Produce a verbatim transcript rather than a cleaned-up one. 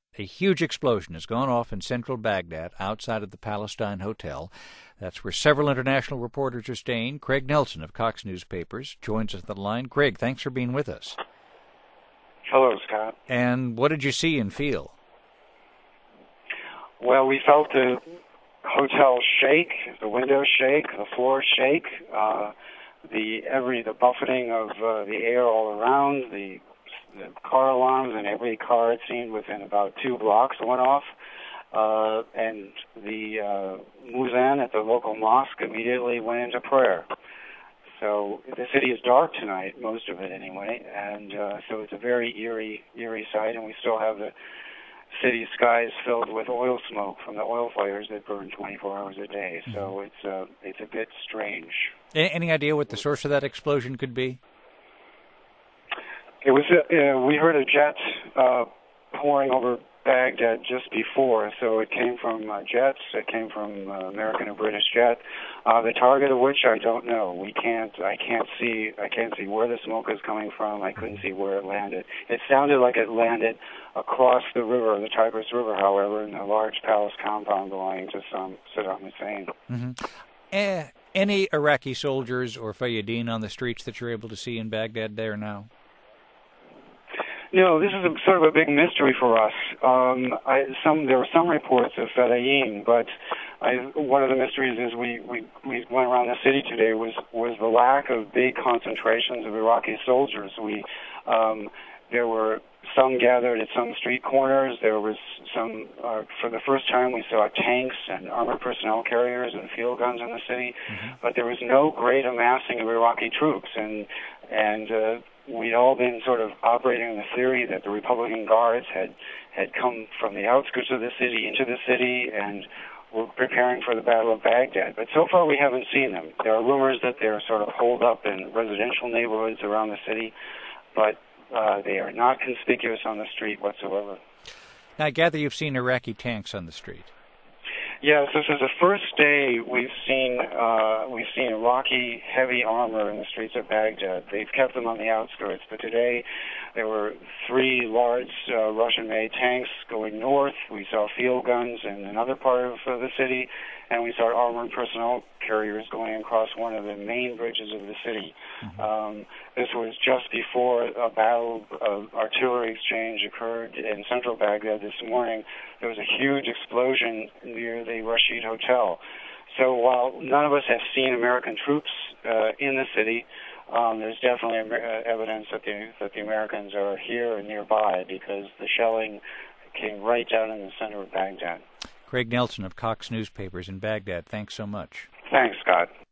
A huge explosion has gone off in central Baghdad outside of the Palestine Hotel. That's where several international reporters are staying. Craig Nelson of Cox Newspapers joins us on the line. Craig, thanks for being with us. Hello, Scott. And what did you see and feel? Well, we felt the hotel shake, the windows shake, the floor shake, uh, the every the buffeting of uh, the air all around, the, the car alarms in every car it seemed within about two blocks went off, uh, and the uh, muezzin at the local mosque immediately went into prayer. So the city is dark tonight, most of it anyway, and uh, so it's a very eerie, eerie sight, and we still have the city skies filled with oil smoke from the oil fires that burn twenty-four hours a day. So it's uh, it's a bit strange. Any idea what the source of that explosion could be? It was uh, uh, we heard a jet uh, pouring over Baghdad just before, so it came from uh, jets. It came from uh, American and British jet. Uh, the target of which I don't know. We can't. I can't see. I can't see where the smoke is coming from. I couldn't see where it landed. It sounded like it landed across the river, the Tigris River, however, in a large palace compound belonging to some Saddam Hussein. Mm-hmm. Uh, any Iraqi soldiers or Fayyadin on the streets that you're able to see in Baghdad there now? No, this is a, sort of a big mystery for us. Um, I, some there were some reports of Fedayeen, but I, one of the mysteries is we, we, we went around the city today was was the lack of big concentrations of Iraqi soldiers. We um, there were some gathered at some street corners. There was some uh, for the first time we saw tanks and armored personnel carriers and field guns in the city, mm-hmm. but there was no great amassing of Iraqi troops and and. Uh, We'd all been sort of operating on the theory that the Republican Guards had, had come from the outskirts of the city into the city and were preparing for the Battle of Baghdad. But so far we haven't seen them. There are rumors that they're sort of holed up in residential neighborhoods around the city, but uh, they are not conspicuous on the street whatsoever. Now, I gather you've seen Iraqi tanks on the street. Yes, this is the first day we've seen uh, we've seen Iraqi heavy armor in the streets of Baghdad. They've kept them on the outskirts, but today there were three large uh, Russian-made tanks going north. We saw field guns in another part of uh, the city, and we saw armored personnel carriers going across one of the main bridges of the city. Mm-hmm. Um, this was just before a battle of artillery exchange occurred in central Baghdad this morning. There was a huge explosion near the Rashid Hotel. So while none of us have seen American troops uh, in the city, um, there's definitely uh, evidence that the, that the Americans are here and nearby because the shelling came right down in the center of Baghdad. Craig Nelson of Cox Newspapers in Baghdad, thanks so much. Thanks, Scott.